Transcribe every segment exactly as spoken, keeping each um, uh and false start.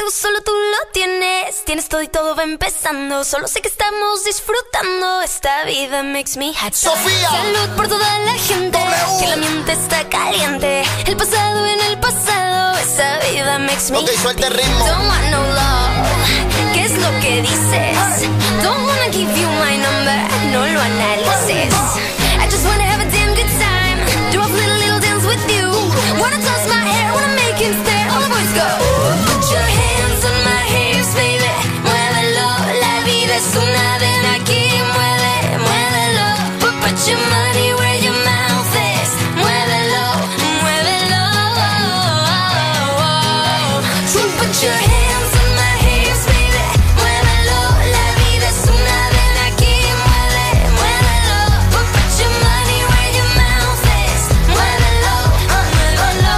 tú, solo tú lo tienes. Tienes todo y todo va empezando. Solo sé que estamos disfrutando. Esta vida makes me happy. Sofía. Salud por toda la gente. W. Que la mente está caliente. El pasado en el pasado. Esta vida makes me Ok, happy. suelta el ritmo. Don't want no love. ¿Qué es lo que dices? Don't wanna give you my number. No lo analices. I just wanna have a damn good time. Do a little little dance with you. Wanna toss my hair, wanna make him stare. All the boys go. Put your hands on my hips, baby. Muévelo, la vida es una ven aquí. Mueve, muévelo. Put, put your money where your mouth is. Muévelo, muévelo. So put your hands on my hips, baby. Muévelo, la vida es una ven aquí. Mueve, muévelo. Put, put your money where your mouth is. Muévelo, muévelo.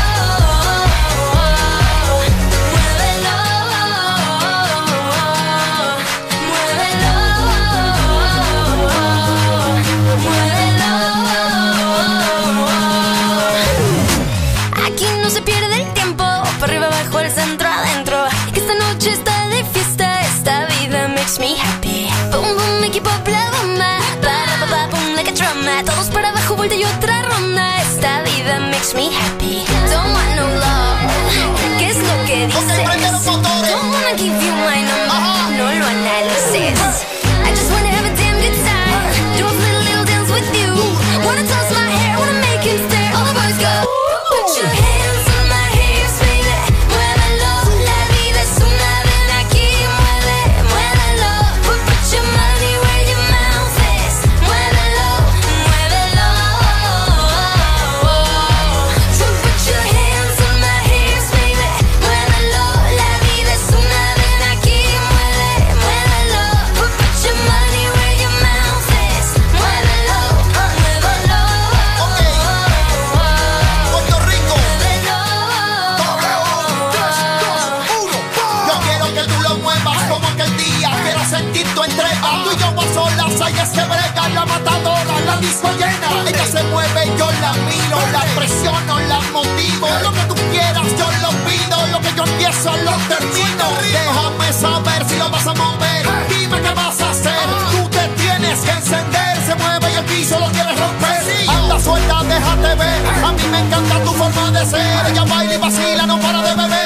Aquí no se pierde el tiempo, para arriba, abajo, el centro, adentro. Que esta noche está de fiesta, esta vida makes me happy. Boom, boom, equipo, la bomba. Para, pa, pa, boom, like a drama. Todos para abajo, vuelta y otra ronda. Esta vida makes me happy. Don't want no love. ¿Qué es lo que dices? prende los motores. Don't wanna give you my number. Ajá. No lo analices. I just wanna have a damn good time. Do a little little dance with you. Wanna toss my hair, wanna make him stare. All the boys go. Put your hands on my hips, baby. Muévelo, la vida es una ven aquí. Mueve, muévelo. Put, put your money where your mouth is. Muévelo, muévelo. So put your hands on my hips, baby. Muévelo, la vida es una ven aquí. Mueve, muévelo. Put, put your money where your mouth is. Muévelo, muévelo. Puerto Rico. Muévelo. Yo quiero que tú lo muevas como aquel día. Quiero sentir tu entrega. Tú y yo a solas, ella se brega. La matadora, la disco llena. Ella se mueve, yo la miro. La presiono, la motivo. Lo que tú quieras, yo lo pido. Lo que yo empiezo, lo termino. Déjame saber si lo vas a mover. Dime qué vas a hacer. Tú te tienes que encender. Se mueve y el piso lo quieres romper. Anda suelta, déjate ver. A mí me encanta tu forma de ser. Ella baila y vacila, no para de beber.